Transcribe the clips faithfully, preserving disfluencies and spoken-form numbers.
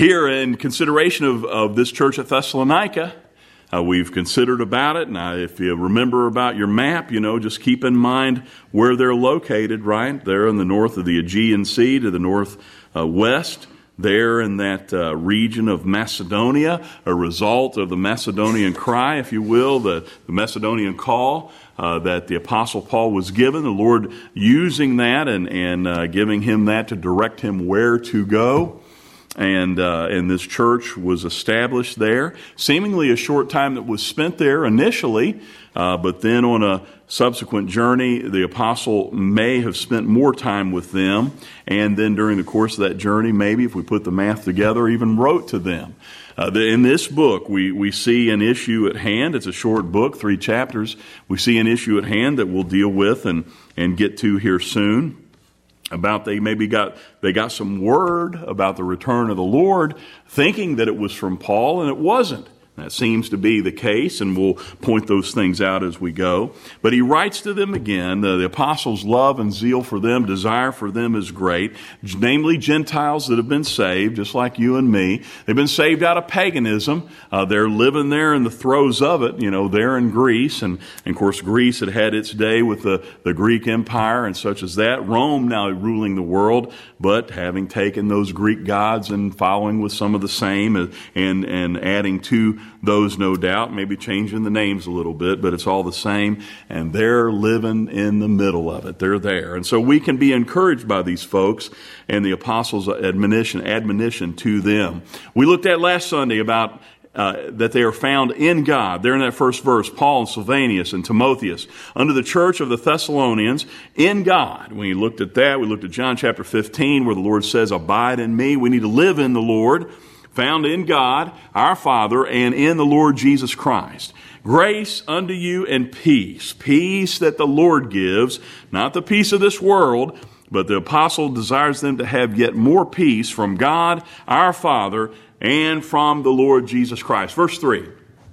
Here, in consideration of, of this church at Thessalonica, uh, we've considered about it. Now, if you remember about your map, you know, just keep in mind where they're located, right? They're in the north of the Aegean Sea to the northwest. There in that uh, region of Macedonia, a result of the Macedonian cry, if you will, the, the Macedonian call uh, that the Apostle Paul was given, the Lord using that and, and uh, giving him that to direct him where to go. And uh, and this church was established there. Seemingly a short time that was spent there initially, uh, but then on a subsequent journey, the apostle may have spent more time with them. And then during the course of that journey, maybe if we put the math together, even wrote to them. Uh, the, in this book, we, we see an issue at hand. It's a short book, three chapters. We see an issue at hand that we'll deal with and, and get to here soon. About they maybe got they got some word about the return of the Lord, thinking that it was from Paul, and it wasn't. That seems to be the case, and we'll point those things out as we go. But he writes to them again. The, the apostles' love and zeal for them, desire for them is great, namely Gentiles that have been saved, just like you and me. They've been saved out of paganism. Uh, they're living there in the throes of it, you know, there in Greece. And, and, of course, Greece had had its day with the, the Greek Empire and such as that. Rome now ruling the world, but having taken those Greek gods and following with some of the same and, and, and adding to those, no doubt, maybe changing the names a little bit, but it's all the same, and they're living in the middle of it. They're there. And so we can be encouraged by these folks and the apostles' admonition, admonition to them. We looked at last Sunday about Uh, that they are found in God. There in that first verse, Paul and Silvanus and Timotheus, under the church of the Thessalonians, in God. When we looked at that, we looked at John chapter fifteen, where the Lord says, abide in me. We need to live in the Lord, found in God, our Father, and in the Lord Jesus Christ. Grace unto you and peace. Peace that the Lord gives, not the peace of this world, but the apostle desires them to have yet more peace from God, our Father, and from the Lord Jesus Christ. Verse three.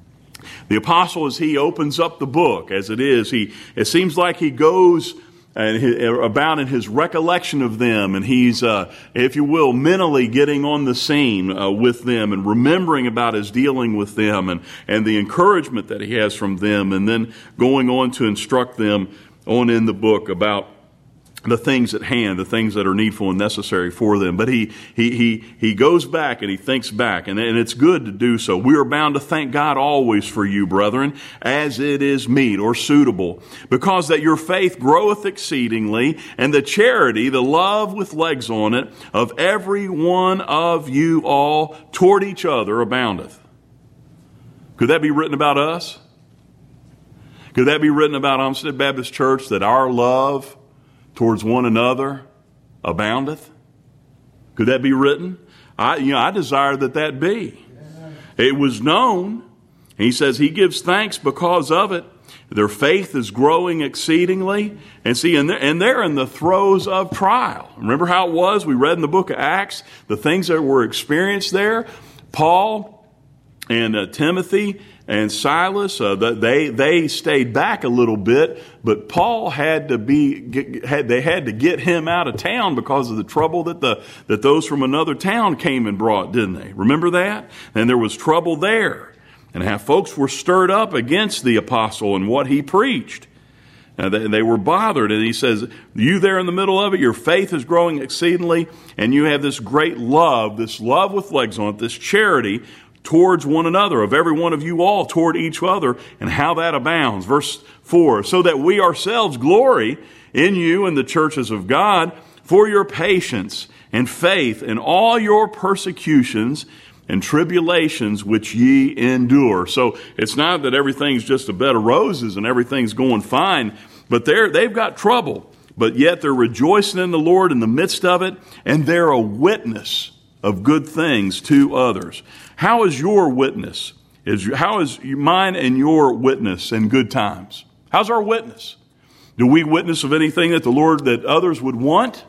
The apostle, as he opens up the book, as it is, he it seems like he goes and he, about in his recollection of them, and he's, uh, if you will, mentally getting on the scene uh, with them and remembering about his dealing with them and, and the encouragement that he has from them, and then going on to instruct them on in the book about the things at hand, the things that are needful and necessary for them. But he he he he goes back and he thinks back, and, and it's good to do so. We are bound to thank God always for you, brethren, as it is meet or suitable, because that your faith groweth exceedingly, and the charity, the love with legs on it, of every one of you all toward each other aboundeth. Could that be written about us? Could that be written about Olmsted Baptist Church, that our love towards one another aboundeth? Could that be written? I, you know, I desire that that be. It was known. He says he gives thanks because of it. Their faith is growing exceedingly. And see, and they're, and they're in the throes of trial. Remember how it was? We read in the book of Acts, the things that were experienced there. Paul and uh, Timothy and Silas, uh, they they stayed back a little bit, but Paul had to be get, had they had to get him out of town because of the trouble that the that those from another town came and brought, didn't they? Remember that? And there was trouble there, and how folks were stirred up against the apostle and what he preached. And they, they were bothered, and he says, "You there in the middle of it, your faith is growing exceedingly, and you have this great love, this love with legs on it, this charity towards one another, of every one of you all toward each other, and how that abounds." Verse four, "So that we ourselves glory in you and the churches of God for your patience and faith in all your persecutions and tribulations which ye endure." So it's not that everything's just a bed of roses and everything's going fine, but they're, they've got trouble. But yet they're rejoicing in the Lord in the midst of it, and they're a witness of good things to others. How is your witness? Is how is mine and your witness in good times? How's our witness? Do we witness of anything that the Lord, that others would want?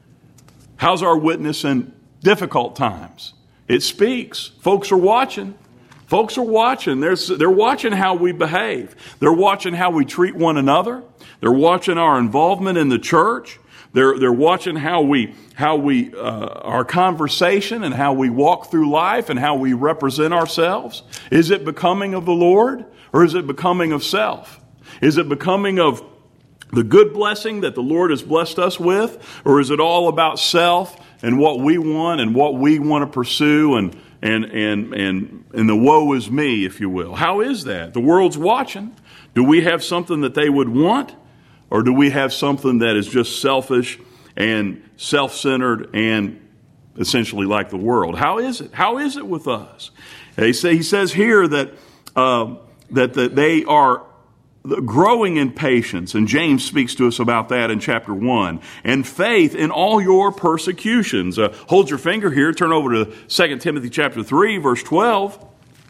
How's our witness in difficult times? It speaks. Folks are watching. Folks are watching. They're, they're watching how we behave. They're watching how we treat one another. They're watching our involvement in the church. They're, they're watching how we, how we, uh, our conversation and how we walk through life and how we represent ourselves. Is it becoming of the Lord, or is it becoming of self? Is it becoming of the good blessing that the Lord has blessed us with, or is it all about self and what we want and what we want to pursue and and and and and the woe is me, if you will? How is that? The world's watching. Do we have something that they would want, or do we have something that is just selfish and self-centered and essentially like the world? How is it? How is it with us? They say, he says here that uh, that the, they are growing in patience, and James speaks to us about that in chapter one, and faith in all your persecutions. Uh, hold your finger here, turn over to Second Timothy chapter three, verse twelve.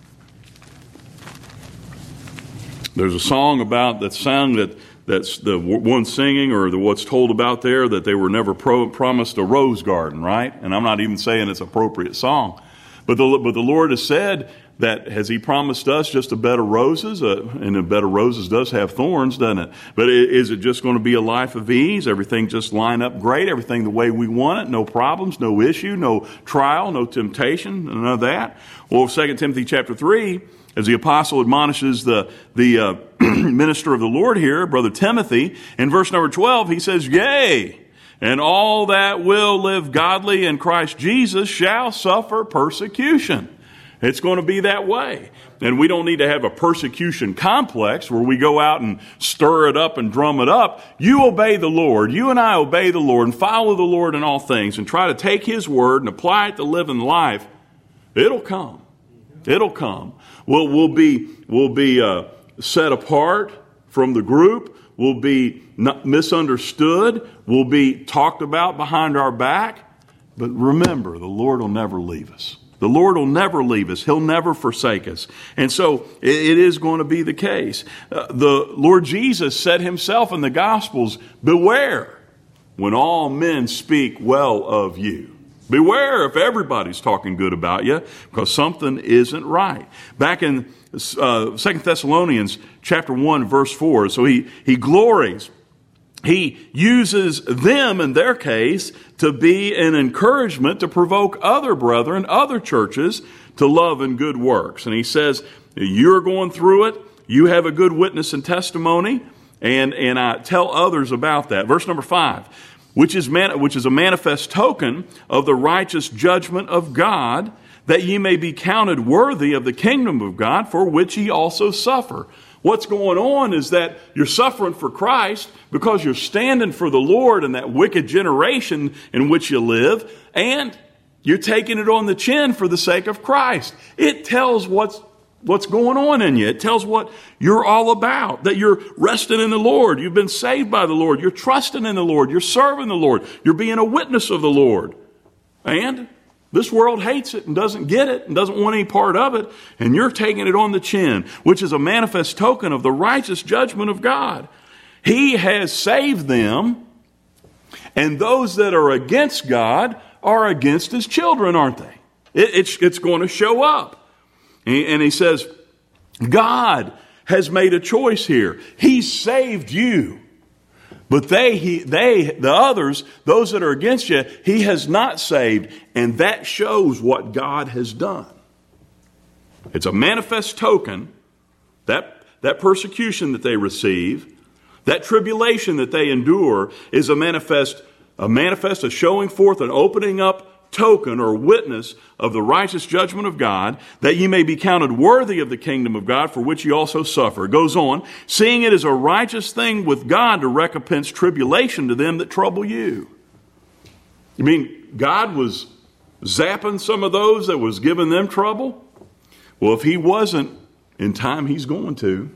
There's a song about that song that that's the one singing, or the, what's told about there, that they were never pro, promised a rose garden, right? And I'm not even saying it's an appropriate song, but the but the Lord has said that, has He promised us just a bed of roses? Uh, and a bed of roses does have thorns, doesn't it? But is it just going to be a life of ease? Everything just line up great? Everything the way we want it? No problems, no issue, no trial, no temptation, none of that? Well, Second Timothy chapter three, as the apostle admonishes the, the uh, minister of the Lord here, Brother Timothy, in verse number twelve, he says, "Yea, and all that will live godly in Christ Jesus shall suffer persecution." It's going to be that way. And we don't need to have a persecution complex where we go out and stir it up and drum it up. You obey the Lord. You and I obey the Lord and follow the Lord in all things and try to take His word and apply it to living life. It'll come. It'll come. We'll, we'll be, we'll be uh, set apart from the group. We'll be not misunderstood. We'll be talked about behind our back. But remember, the Lord will never leave us. The Lord will never leave us. He'll never forsake us. And so it, it is going to be the case. Uh, the Lord Jesus said Himself in the Gospels, "Beware when all men speak well of you." Beware if everybody's talking good about you, because something isn't right. Back in uh, Second Thessalonians chapter one, verse four, so he, he glories. He uses them, in their case, to be an encouragement to provoke other brethren, other churches, to love and good works. And he says, you're going through it. You have a good witness and testimony, and, and I tell others about that. Verse number five, which is, man, which is a manifest token of the righteous judgment of God, that ye may be counted worthy of the kingdom of God, for which ye also suffer. What's going on is that you're suffering for Christ because you're standing for the Lord in that wicked generation in which you live, and you're taking it on the chin for the sake of Christ. It tells what's what's going on in you. It tells what you're all about, that you're resting in the Lord. You've been saved by the Lord. You're trusting in the Lord. You're serving the Lord. You're being a witness of the Lord. And this world hates it and doesn't get it and doesn't want any part of it, and you're taking it on the chin, which is a manifest token of the righteous judgment of God. He has saved them, and those that are against God are against His children, aren't they? It, it's, it's going to show up. And he says, God has made a choice here. He saved you. But they, he, they, the others, those that are against you, He has not saved. And that shows what God has done. It's a manifest token, that, that persecution that they receive, that tribulation that they endure is a manifest, a manifest, a showing forth, an opening up token or witness of the righteous judgment of God, that ye may be counted worthy of the kingdom of God, for which ye also suffer. It goes on, seeing it is a righteous thing with God to recompense tribulation to them that trouble you. You mean God was zapping some of those that was giving them trouble? Well, if He wasn't, in time He's going to.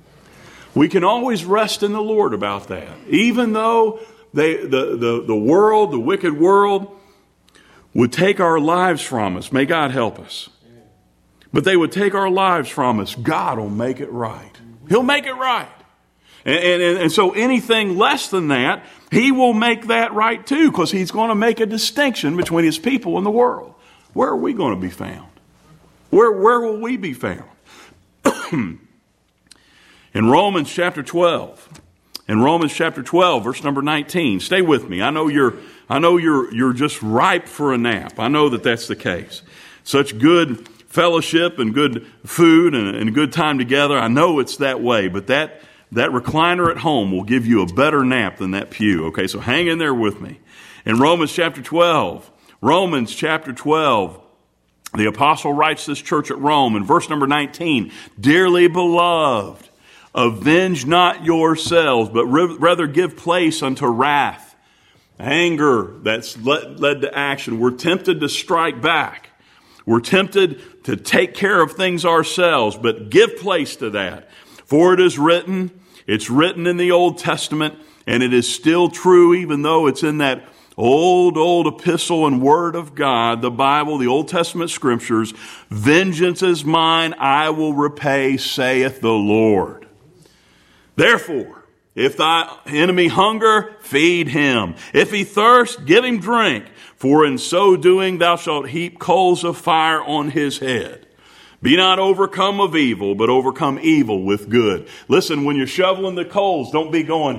We can always rest in the Lord about that. Even though they, the, the, the world, the wicked world, would take our lives from us. May God help us. But they would take our lives from us. God will make it right. He'll make it right. And, and, and so anything less than that, He will make that right too, because He's going to make a distinction between His people and the world. Where are we going to be found? Where, where will we be found? In Romans chapter twelve In Romans chapter twelve, verse number nineteen. Stay with me. I know you're, I know you're, you're just ripe for a nap. I know that that's the case. Such good fellowship and good food and, and good time together. I know it's that way, but that, that recliner at home will give you a better nap than that pew. Okay, so hang in there with me. In Romans chapter twelve, Romans chapter twelve, the apostle writes this church at Rome in verse number nineteen, "Dearly beloved, avenge not yourselves, but rather give place unto wrath." Anger that's led, led to action. We're tempted to strike back. We're tempted to take care of things ourselves, but give place to that. For it is written, it's written in the Old Testament, and it is still true even though it's in that old, old epistle and word of God, the Bible, the Old Testament scriptures. "Vengeance is mine, I will repay, saith the Lord. Therefore, if thy enemy hunger, feed him. If he thirst, give him drink. For in so doing thou shalt heap coals of fire on his head. Be not overcome of evil, but overcome evil with good." Listen, when you're shoveling the coals, don't be going,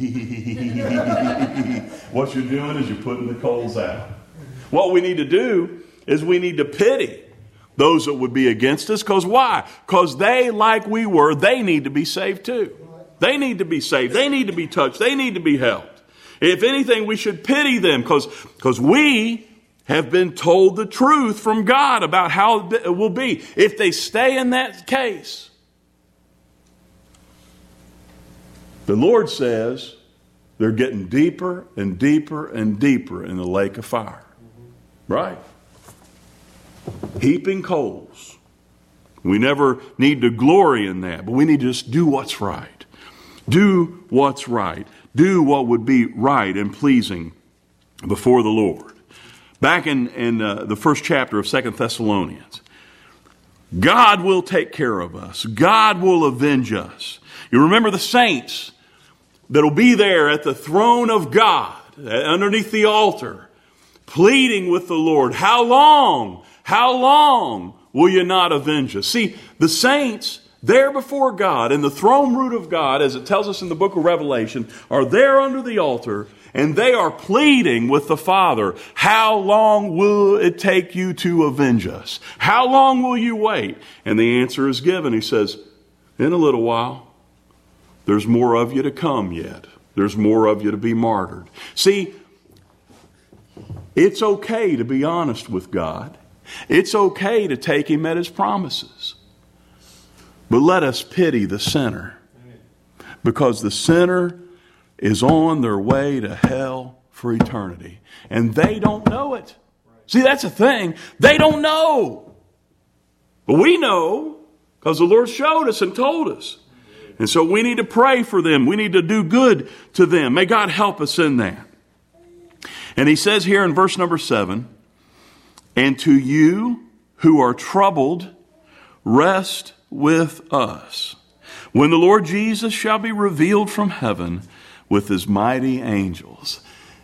what you're doing is you're putting the coals out. What we need to do is we need to pity those that would be against us. Because why? Because they, like we were, they need to be saved too. They need to be saved. They need to be touched. They need to be helped. If anything, we should pity them because because we have been told the truth from God about how it will be. If they stay in that case, the Lord says they're getting deeper and deeper and deeper in the lake of fire. Right? Heaping coals. We never need to glory in that, but we need to just do what's right. Do what's right. Do what would be right and pleasing before the Lord. Back in, in uh, the first chapter of Second Thessalonians, God will take care of us. God will avenge us. You remember the saints that will be there at the throne of God, underneath the altar, pleading with the Lord, "How long, how long will you not avenge us?" See, the saints there before God, in the throne root of God, as it tells us in the book of Revelation, are there under the altar, and they are pleading with the Father, "How long will it take you to avenge us? How long will you wait?" And the answer is given. He says, "In a little while. There's more of you to come yet. There's more of you to be martyred." See, it's okay to be honest with God. It's okay to take Him at His promises. But let us pity the sinner, because the sinner is on their way to hell for eternity. And they don't know it. See, that's the thing. They don't know. But we know, because the Lord showed us and told us. And so we need to pray for them. We need to do good to them. May God help us in that. And He says here in verse number seven, "And to you who are troubled, rest with us, when the Lord Jesus shall be revealed from heaven with His mighty angels."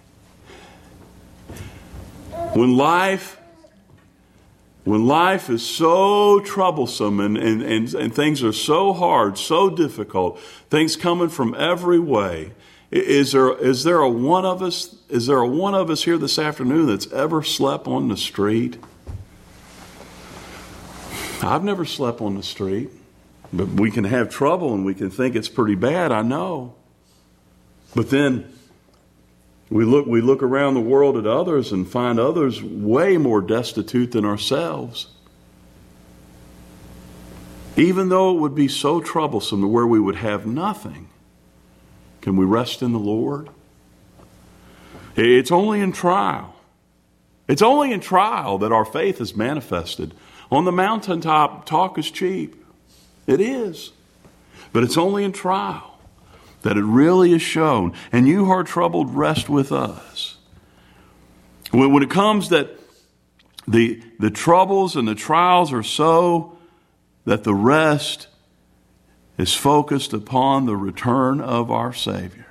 When life, when life is so troublesome and, and, and, and things are so hard, so difficult, things coming from every way, is there is there a one of us, is there a one of us here this afternoon that's ever slept on the street? I've never slept on the street, but we can have trouble and we can think it's pretty bad, I know. But then we look we look around the world at others and find others way more destitute than ourselves. Even though it would be so troublesome to where we would have nothing, can we rest in the Lord? It's only in trial. It's only in trial that our faith is manifested. On the mountaintop, talk is cheap. It is. But it's only in trial that it really is shown. "And you who are troubled, rest with us." When, when it comes that the, the troubles and the trials are so that the rest is focused upon the return of our Savior.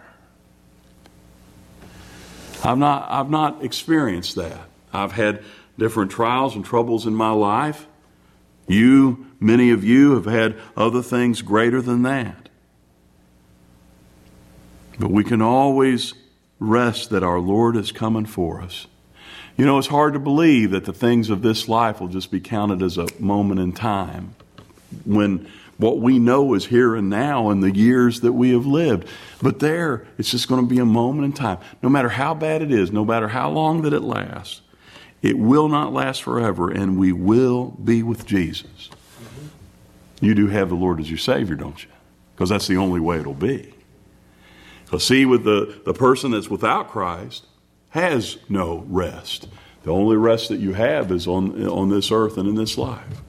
I've not, I've not experienced that. I've had different trials and troubles in my life. You, many of you, have had other things greater than that. But we can always rest that our Lord is coming for us. You know, it's hard to believe that the things of this life will just be counted as a moment in time, when what we know is here and now in the years that we have lived. But there, it's just going to be a moment in time. No matter how bad it is, no matter how long that it lasts, it will not last forever, and we will be with Jesus. Mm-hmm. You do have the Lord as your Savior, don't you? Because that's the only way it'll be. Because see, with the, the person that's without Christ has no rest. The only rest that you have is on, on this earth and in this life.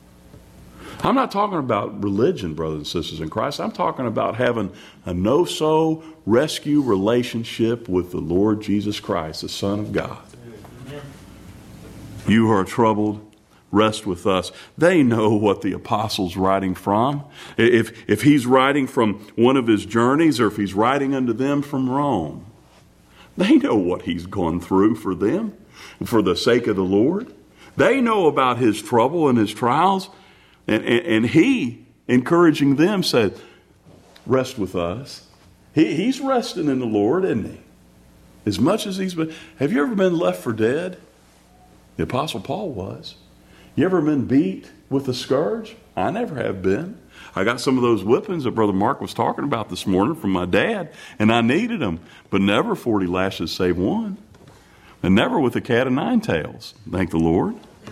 I'm not talking about religion, brothers and sisters in Christ. I'm talking about having a no-so rescue relationship with the Lord Jesus Christ, the Son of God. Amen. You who are troubled, rest with us. They know what the apostle's writing from. If, if he's writing from one of his journeys, or if he's writing unto them from Rome, they know what he's gone through for them, for the sake of the Lord. They know about his trouble and his trials. And, and, and he, encouraging them, said, rest with us. He, he's resting in the Lord, isn't he? As much as he's been. Have you ever been left for dead? The Apostle Paul was. You ever been beat with a scourge? I never have been. I got some of those whippings that Brother Mark was talking about this morning from my dad, and I needed them. But never forty lashes save one. And never with a cat of nine tails. Thank the Lord.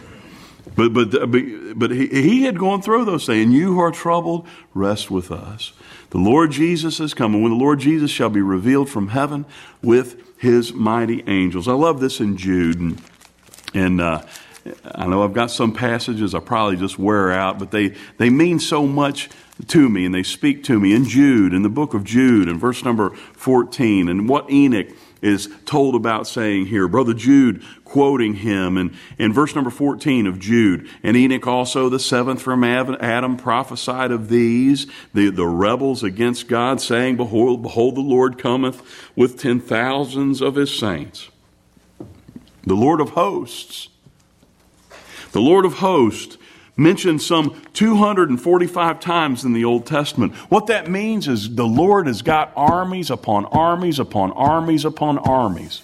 But but but he, he had gone through those, saying, you who are troubled, rest with us. The Lord Jesus is coming. When the Lord Jesus shall be revealed from heaven with his mighty angels. I love this in Jude. And, and uh, I know I've got some passages I probably just wear out, but they, they mean so much to me, and they speak to me. In Jude, in the book of Jude, in verse number fourteen, and what Enoch is told about saying here. Brother Jude quoting him in, in verse number fourteen of Jude. And Enoch also, the seventh from Adam, prophesied of these, the, the rebels against God, saying, Behold, behold, the Lord cometh with ten thousands of his saints. The Lord of hosts. The Lord of hosts mentioned some two hundred forty-five times in the Old Testament. What that means is the Lord has got armies upon armies upon armies upon armies.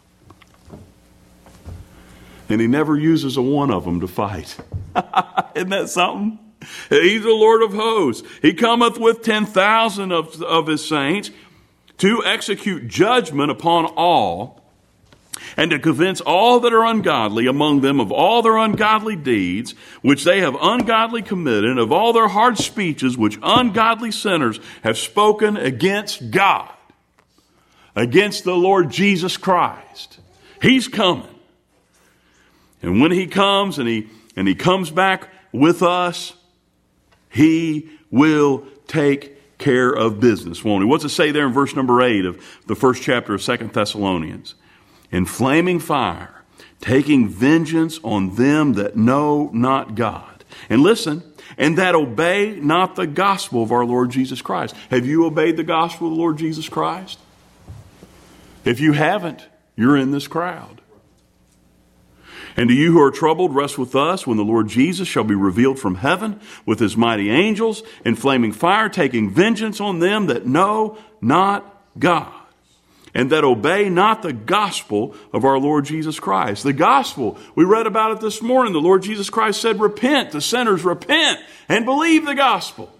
And he never uses a one of them to fight. Isn't that something? He's the Lord of hosts. He cometh with ten thousand of, of his saints to execute judgment upon all, and to convince all that are ungodly among them of all their ungodly deeds, which they have ungodly committed, and of all their hard speeches, which ungodly sinners have spoken against God, against the Lord Jesus Christ. He's coming. And when he comes, and he, and he comes back with us, he will take care of business, won't he? What's it say there in verse number eight of the first chapter of Second Thessalonians? In flaming fire, taking vengeance on them that know not God. And listen, and that obey not the gospel of our Lord Jesus Christ. Have you obeyed the gospel of the Lord Jesus Christ? If you haven't, you're in this crowd. And to you who are troubled, rest with us when the Lord Jesus shall be revealed from heaven with his mighty angels in flaming fire, taking vengeance on them that know not God, and that obey not the gospel of our Lord Jesus Christ. The gospel, we read about it this morning. The Lord Jesus Christ said, repent, the sinners repent, and believe the gospel.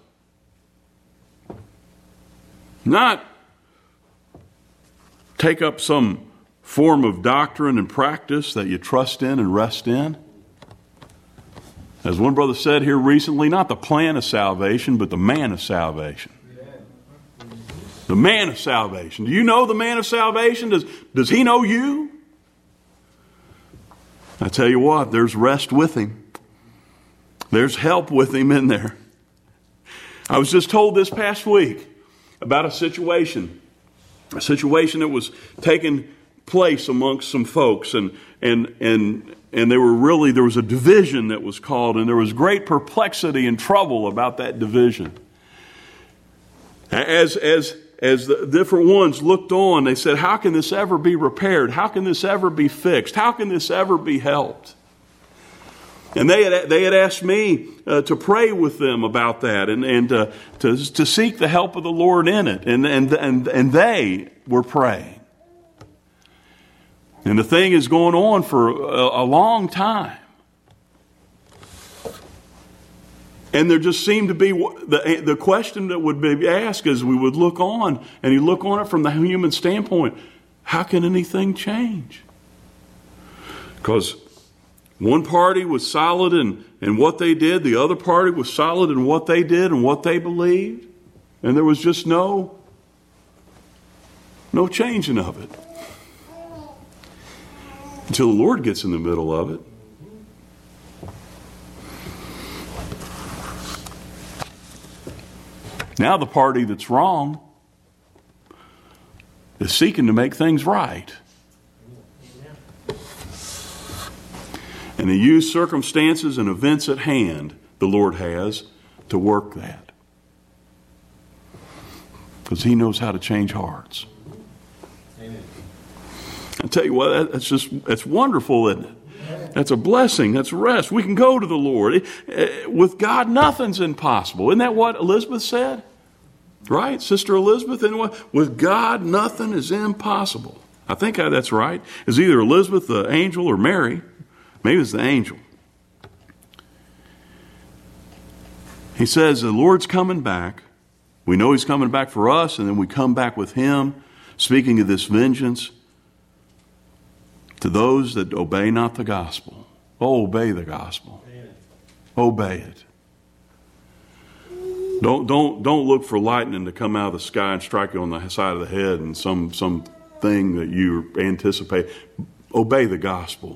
Not take up some form of doctrine and practice that you trust in and rest in. As one brother said here recently, not the plan of salvation, but the man of salvation. The man of salvation. Do you know the man of salvation? Does, does he know you? I tell you what, there's rest with him. There's help with him in there. I was just told this past week about a situation. A situation that was taking place amongst some folks. And, and, and, and there were really, there was a division that was called, and there was great perplexity and trouble about that division. As, as, As the different ones looked on, they said, how can this ever be repaired? How can this ever be fixed? How can this ever be helped? And they had, they had asked me uh, to pray with them about that and, and uh, to, to seek the help of the Lord in it. And, and, and, and they were praying. And the thing is going on for a, a long time. And there just seemed to be, the, the question that would be asked as we would look on, and you look on it from the human standpoint, how can anything change? Because one party was solid in, in what they did. The other party was solid in what they did and what they believed. And there was just no, no changing of it. Until the Lord gets in the middle of it. Now the party that's wrong is seeking to make things right. And to use circumstances and events at hand, the Lord has, to work that. Because He knows how to change hearts. Amen. I tell you what, that's just, that's wonderful, isn't it? That's a blessing. That's rest. We can go to the Lord. With God, nothing's impossible. Isn't that what Elizabeth said? Right? Sister Elizabeth? And what? With God, nothing is impossible. I think that's right. It's either Elizabeth, the angel, or Mary. Maybe it's the angel. He says the Lord's coming back. We know He's coming back for us, and then we come back with Him, speaking of this vengeance to those that obey not the gospel. Oh, obey the gospel. Amen. Obey it. Don't don't don't look for lightning to come out of the sky and strike you on the side of the head and some some thing that you anticipate. Obey the gospel.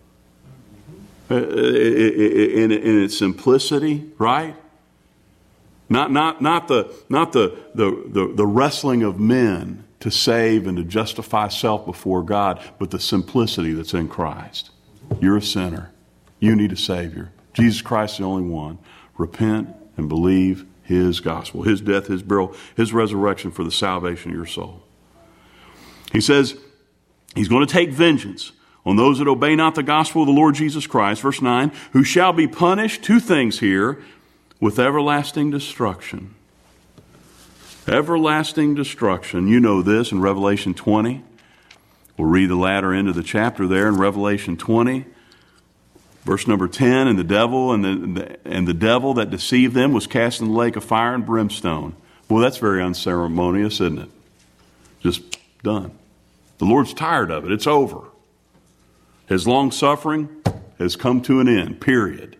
In, in its simplicity, right? Not not not the not the, the the the wrestling of men to save and to justify self before God, but the simplicity that's in Christ. You're a sinner. You need a Savior. Jesus Christ is the only one. Repent and believe His gospel, His death, His burial, His resurrection for the salvation of your soul. He says He's going to take vengeance on those that obey not the gospel of the Lord Jesus Christ. Verse nine, who shall be punished, two things here, with everlasting destruction. Everlasting destruction. You know this in Revelation twenty. We'll read the latter end of the chapter there in Revelation twenty. Verse number ten, and the devil and the, and the devil that deceived them was cast in the lake of fire and brimstone. Well, that's very unceremonious, isn't it? Just done. The Lord's tired of it. It's over. His long suffering has come to an end, period.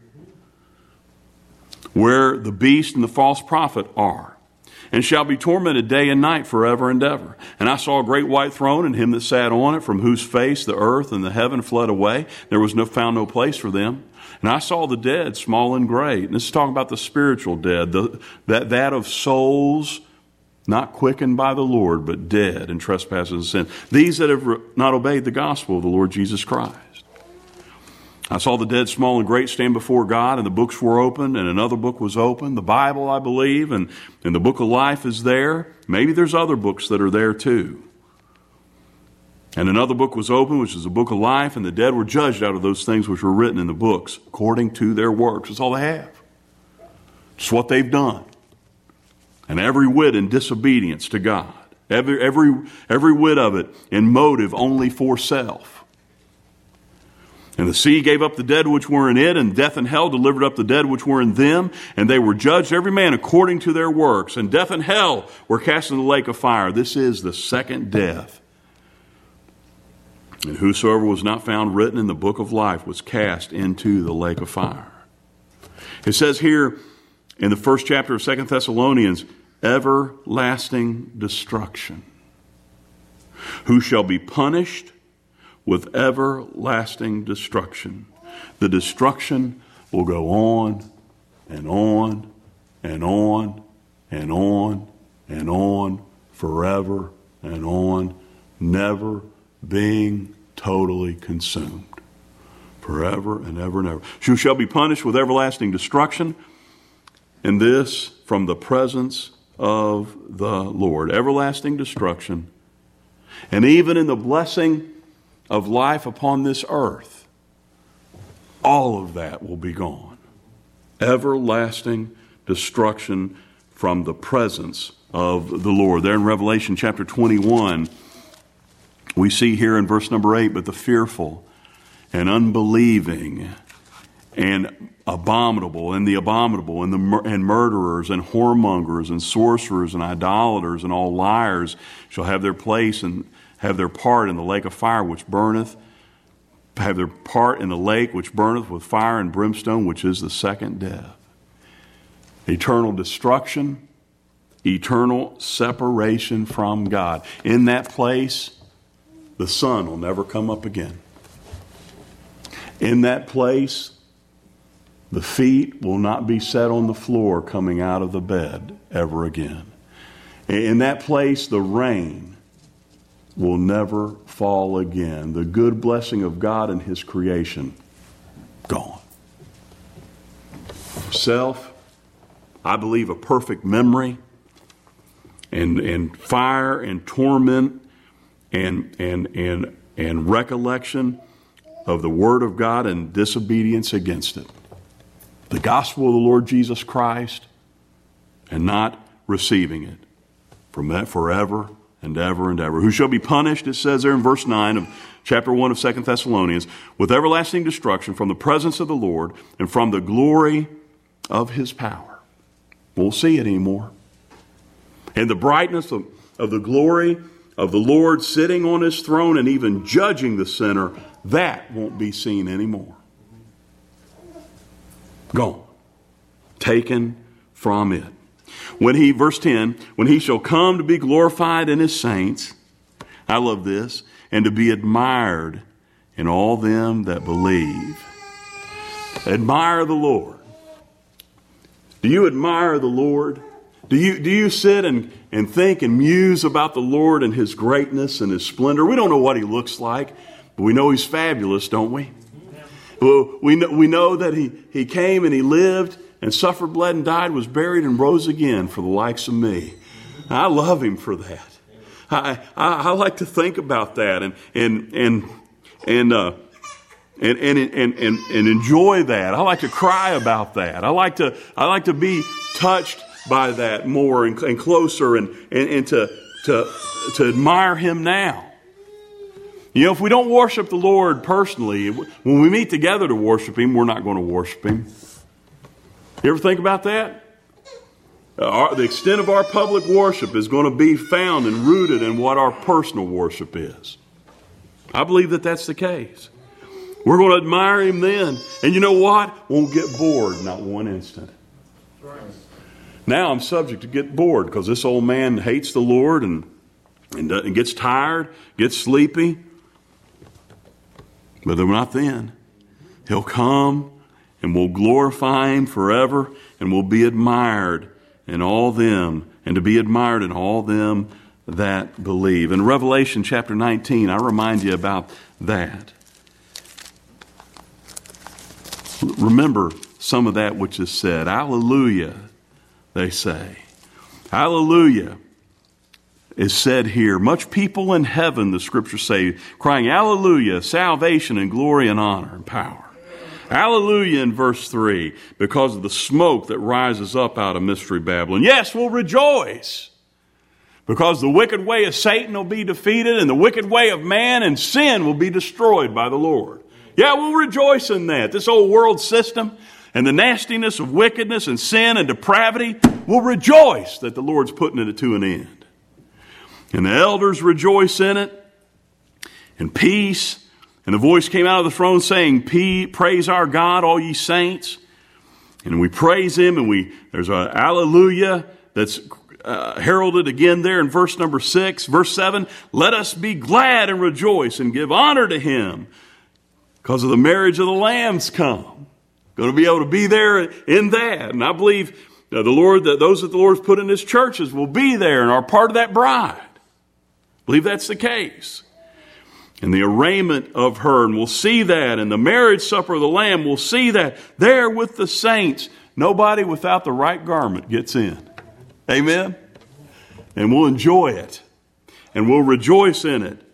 Where the beast and the false prophet are, and shall be tormented day and night forever and ever. And I saw a great white throne, and Him that sat on it, from whose face the earth and the heaven fled away. There was no found no place for them. And I saw the dead, small and great. And this is talking about the spiritual dead, the, that that of souls not quickened by the Lord, but dead in trespasses and sin. These that have not obeyed the gospel of the Lord Jesus Christ. I saw the dead, small and great, stand before God, and the books were opened, and another book was opened, the Bible, I believe, and, and the book of life is there. Maybe there's other books that are there too. And another book was opened, which is the book of life, and the dead were judged out of those things which were written in the books, according to their works. That's all they have. It's what they've done. And every whit in disobedience to God. Every, every, every whit of it in motive only for self. And the sea gave up the dead which were in it, and death and hell delivered up the dead which were in them, and they were judged every man according to their works. And death and hell were cast in the lake of fire. This is the second death. And whosoever was not found written in the book of life was cast into the lake of fire. It says here in the first chapter of Second Thessalonians, everlasting destruction. Who shall be punished with everlasting destruction. The destruction will go on and on and on and on and on forever and on, never being totally consumed. Forever and ever and ever. Who shall be punished with everlasting destruction, and this from the presence of the Lord. Everlasting destruction. And even in the blessing of life upon this earth, all of that will be gone. Everlasting destruction from the presence of the Lord. There in Revelation chapter twenty-one, we see here in verse number eight, but the fearful and unbelieving and abominable and the abominable and the mur- and murderers and whoremongers and sorcerers and idolaters and all liars shall have their place and have their part in the lake of fire which burneth, have their part in the lake which burneth with fire and brimstone, which is the second death. Eternal destruction, eternal separation from God. In that place, the sun will never come up again. In that place, the feet will not be set on the floor coming out of the bed ever again. In that place, the rain will never fall again. The good blessing of God and His creation, gone. Self, I believe a perfect memory and, and fire and torment and, and, and, and recollection of the Word of God and disobedience against it. The gospel of the Lord Jesus Christ and not receiving it from that forever and ever and ever. Who shall be punished, it says there in verse nine of chapter one of Second Thessalonians, with everlasting destruction from the presence of the Lord and from the glory of His power. Won't see it anymore. And the brightness of, of the glory of the Lord sitting on His throne and even judging the sinner, that won't be seen anymore. Gone. Taken from it. When he, verse ten, when He shall come to be glorified in His saints, I love this, and to be admired in all them that believe. Admire the Lord. Do you admire the Lord? Do you, do you sit and, and think and muse about the Lord and His greatness and His splendor? We don't know what He looks like, but we know He's fabulous, don't we? Well, we know, we know that he, he came and He lived and suffered, bled, and died, was buried, and rose again for the likes of me. I love Him for that. I I, I like to think about that and and and and, uh, and, and and and and enjoy that. I like to cry about that. I like to I like to be touched by that more and, and closer and, and, and to to to admire Him now. You know, if we don't worship the Lord personally, when we meet together to worship Him, we're not going to worship Him. You ever think about that? Our, the extent of our public worship is going to be found and rooted in what our personal worship is. I believe that that's the case. We're going to admire Him then. And you know what? Won't get bored, not one instant. Now I'm subject to get bored because this old man hates the Lord and, and, and gets tired, gets sleepy. But they're not then. He'll come and we'll glorify Him forever and we'll be admired in all them and to be admired in all them that believe. In Revelation chapter nineteen, I remind you about that. Remember some of that which is said. Hallelujah, they say. Hallelujah is said here. Much people in heaven, the scriptures say, crying, hallelujah, salvation and glory and honor and power. Hallelujah in verse three, because of the smoke that rises up out of Mystery Babylon. Yes, we'll rejoice because the wicked way of Satan will be defeated and the wicked way of man and sin will be destroyed by the Lord. Yeah, we'll rejoice in that. This old world system and the nastiness of wickedness and sin and depravity, we'll rejoice that the Lord's putting it to an end. And the elders rejoice in it, and peace. And the voice came out of the throne saying, praise our God, all ye saints. And we praise Him, and we there's a hallelujah that's uh, heralded again there in verse number six. Verse seven, let us be glad and rejoice and give honor to Him because of the marriage of the Lamb's come. Going to be able to be there in that. And I believe uh, the Lord, that those that the Lord's put in His churches will be there and are part of that bride. I believe that's the case. And the arraignment of her, and we'll see that, and the marriage supper of the Lamb, we'll see that there with the saints. Nobody without the right garment gets in. Amen? And we'll enjoy it. And we'll rejoice in it.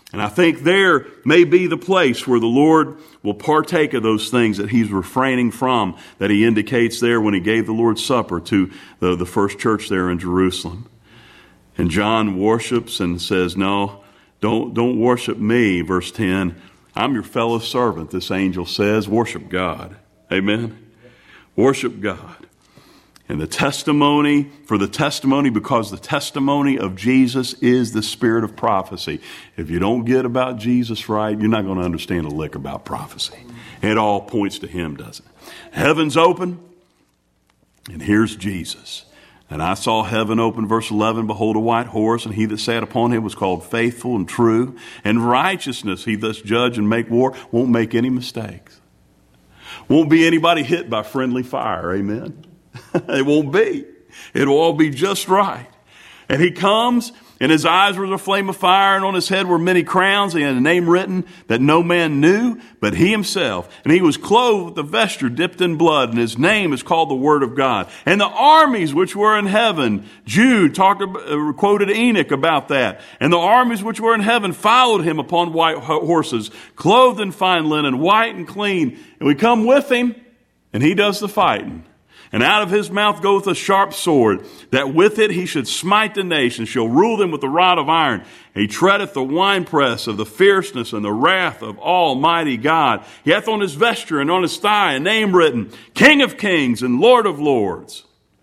And I think there may be the place where the Lord will partake of those things that he's refraining from, that he indicates there when he gave the Lord's Supper to the, the first church there in Jerusalem. And John worships and says, no, don't, don't worship me. Verse ten, I'm your fellow servant, this angel says. Worship God. Amen. Worship God. And the testimony, for the testimony, because the testimony of Jesus is the spirit of prophecy. If you don't get about Jesus right, you're not going to understand a lick about prophecy. It all points to him, doesn't it? Heaven's open, and here's Jesus. And I saw heaven open, verse eleven, behold a white horse, and he that sat upon him was called Faithful and True. And righteousness he thus judge and make war, won't make any mistakes. Won't be anybody hit by friendly fire, amen? It won't be. It'll all be just right. And he comes, and his eyes were a flame of fire, and on his head were many crowns. He had a name written that no man knew but he himself. And he was clothed with a vesture dipped in blood, and his name is called the Word of God. And the armies which were in heaven, Jude talked, uh, quoted Enoch about that. And the armies which were in heaven followed him upon white horses, clothed in fine linen, white and clean. And we come with him, and he does the fighting. And out of his mouth goeth a sharp sword, that with it he should smite the nations, shall rule them with the rod of iron. He treadeth the winepress of the fierceness and the wrath of Almighty God. He hath on his vesture and on his thigh a name written, King of Kings and Lord of Lords.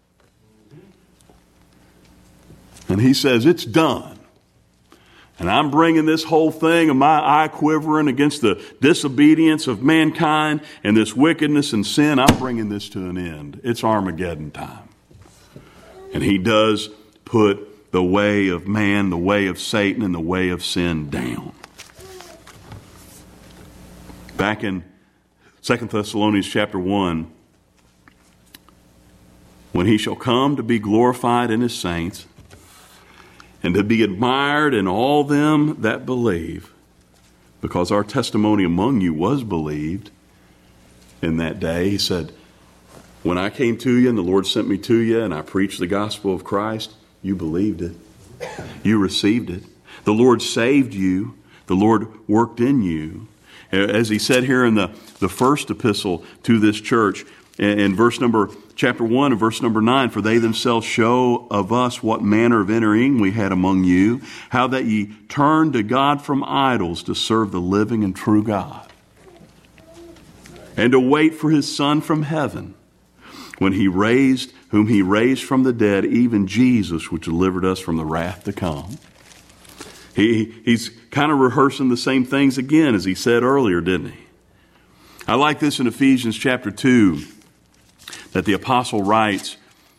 And he says, it's done. And I'm bringing this whole thing of my eye quivering against the disobedience of mankind and this wickedness and sin. I'm bringing this to an end. It's Armageddon time. And he does put the way of man, the way of Satan, and the way of sin down. Back in Second Thessalonians chapter one, when he shall come to be glorified in his saints, and to be admired in all them that believe, because our testimony among you was believed in that day. He said, when I came to you and the Lord sent me to you and I preached the gospel of Christ, you believed it. You received it. The Lord saved you. The Lord worked in you. As he said here in the, the first epistle to this church, in verse number, chapter one and verse number nine, for they themselves show of us what manner of entering we had among you, how that ye turned to God from idols to serve the living and true God, and to wait for his Son from heaven, when he raised, whom he raised from the dead, even Jesus, which delivered us from the wrath to come. He, he's kind of rehearsing the same things again as he said earlier, didn't he? I like this in Ephesians chapter two. That the apostle writes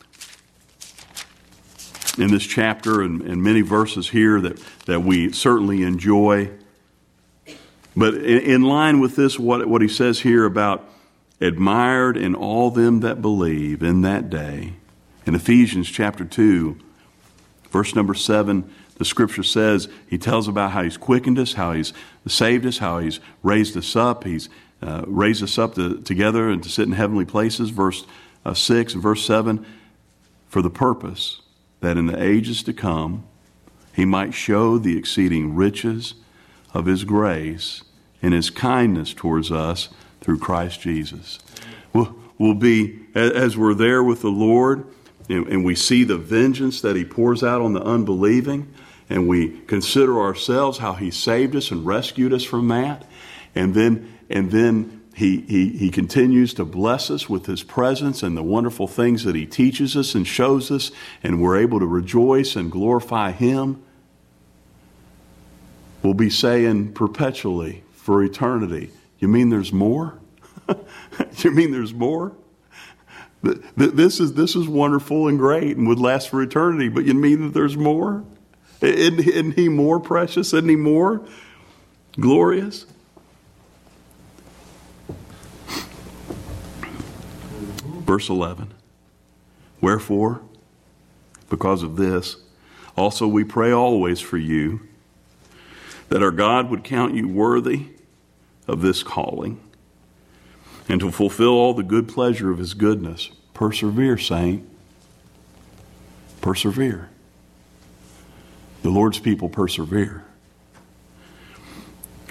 in this chapter and, and many verses here that, that we certainly enjoy. But in, in line with this, what, what he says here about admired in all them that believe in that day. In Ephesians chapter two, verse number seven, the scripture says, he tells about how he's quickened us, how he's saved us, how he's raised us up. He's uh, raised us up to, together and to sit in heavenly places. Verse Uh, six and verse seven, for the purpose that in the ages to come he might show the exceeding riches of his grace and his kindness towards us through Christ Jesus. We'll, we'll be, as we're there with the Lord and, and we see the vengeance that he pours out on the unbelieving, and we consider ourselves how he saved us and rescued us from that, and then and then He, he, he continues to bless us with his presence and the wonderful things that he teaches us and shows us, and we're able to rejoice and glorify him. We'll be saying perpetually for eternity, you mean there's more? You mean there's more? This is, this is wonderful and great and would last for eternity, but you mean that there's more? Isn't, isn't he more precious? Isn't he more glorious? Verse eleven, wherefore, because of this, also we pray always for you, that our God would count you worthy of this calling, and to fulfill all the good pleasure of his goodness. Persevere, saint. Persevere. The Lord's people persevere.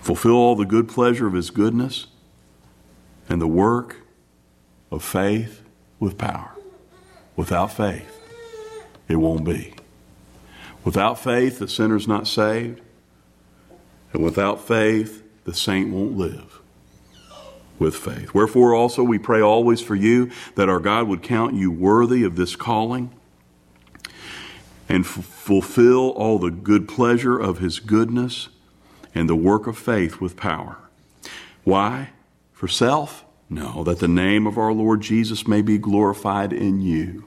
fulfill all the good pleasure of his goodness, and the work of faith with power. Without faith, it won't be. Without faith, the sinner's not saved. And without faith, the saint won't live with faith. Wherefore also we pray always for you, that our God would count you worthy of this calling and f- fulfill all the good pleasure of his goodness and the work of faith with power. Why? For self? No, that the name of our Lord Jesus may be glorified in you.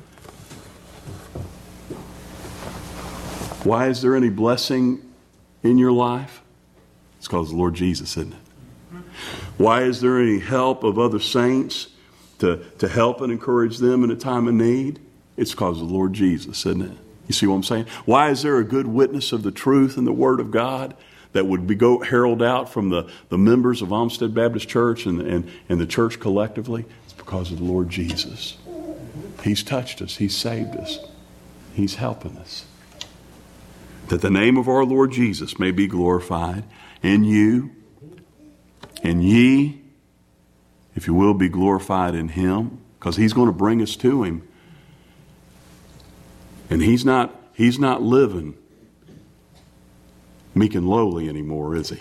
Why is there any blessing in your life? It's because of the Lord Jesus, isn't it? Why is there any help of other saints to, to help and encourage them in a time of need? It's because of the Lord Jesus, isn't it? You see what I'm saying? Why is there a good witness of the truth and the Word of God that would be go herald out from the, the members of Olmsted Baptist Church and, and, and the church collectively? It's because of the Lord Jesus. He's touched us. He's saved us. He's helping us. That the name of our Lord Jesus may be glorified in you, and ye, if you will, be glorified in him, because he's going to bring us to him. And he's not, he's not living meek and lowly anymore, is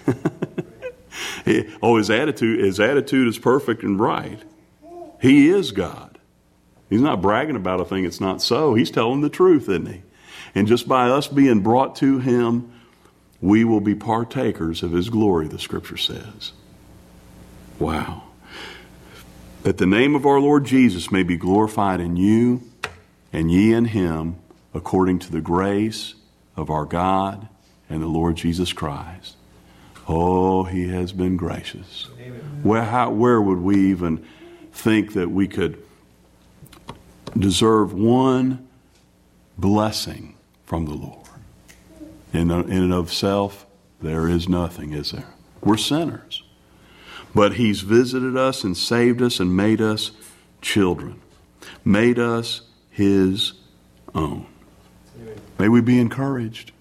he? oh, his attitude, his attitude is perfect and right. He is God. He's not bragging about a thing that's not so. He's telling the truth, isn't he? And just by us being brought to him, we will be partakers of his glory, the scripture says. Wow. That the name of our Lord Jesus may be glorified in you, and ye in him, according to the grace of our God and the Lord Jesus Christ. Oh, he has been gracious. Where, how, where would we even think that we could deserve one blessing from the Lord? In, in and of self, there is nothing, is there? We're sinners. But he's visited us and saved us and made us children. Made us his own. May we be encouraged.